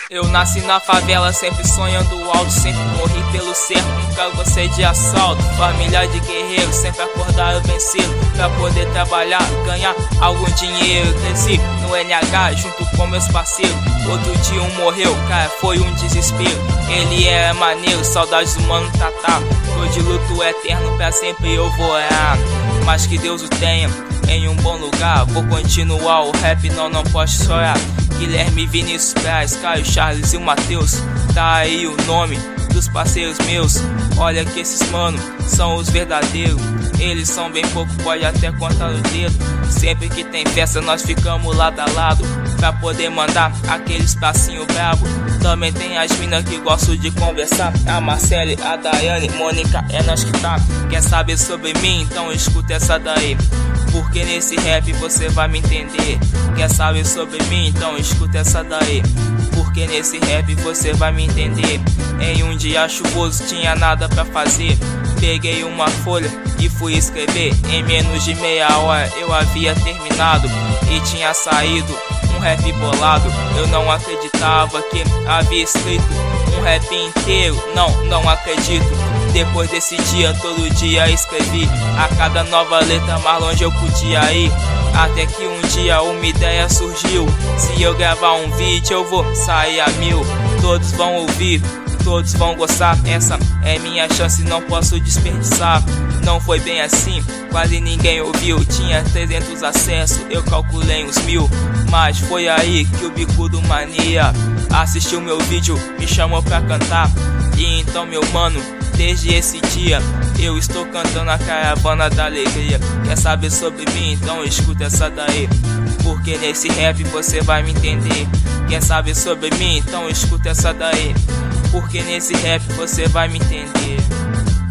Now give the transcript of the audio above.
Eu nasci na favela, sempre sonhando alto, sempre corri pelo cerco, nunca gostei de assalto. Família de guerreiros, sempre acordaram bem cedo pra poder trabalhar, ganhar algum dinheiro. Cresci no NH junto com meus parceiros. Outro dia um morreu, cara, foi um desespero. Ele era maneiro, saudades do mano Tatá. Tô de luto eterno, pra sempre eu vou orar. Mas que Deus o tenha em um bom lugar. Vou continuar o rap, não posso chorar. Guilherme, Vinícius, Braz, Caio, Charles e o Matheus. Tá aí o nome dos parceiros meus. Olha que esses mano são os verdadeiros. Eles são bem pouco, pode até contar no dedo. Sempre que tem festa nós ficamos lado a lado pra poder mandar aqueles passinho brabo. Também tem as minas que gostam de conversar. A Marcele, a Daiane, Mônica, é nós que tá. Quer saber sobre mim? Então escuta essa daí, porque nesse rap você vai me entender. Quer saber sobre mim? Então escuta essa daí, porque nesse rap você vai me entender. Em um dia chuvoso tinha nada pra fazer. Peguei uma folha e fui escrever. Em menos de meia hora eu havia terminado e tinha saído um rap bolado. Eu não acreditava que havia escrito um rap inteiro, não acredito. Depois desse dia, todo dia escrevi a cada nova letra, mais longe eu podia ir. Até que um dia uma ideia surgiu: se eu gravar um vídeo eu vou sair a 1000. Todos vão ouvir, todos vão gostar. Essa é minha chance, não posso desperdiçar. Não foi bem assim, quase ninguém ouviu. Tinha 300 acessos, eu calculei uns 1000. Mas foi aí que o Bicudo Mania assistiu meu vídeo, me chamou pra cantar. E então meu mano, desde esse dia eu estou cantando a caravana da alegria. Quer saber sobre mim? Então escuta essa daí, porque nesse rap você vai me entender. Quer saber sobre mim? Então escuta essa daí, porque nesse rap você vai me entender.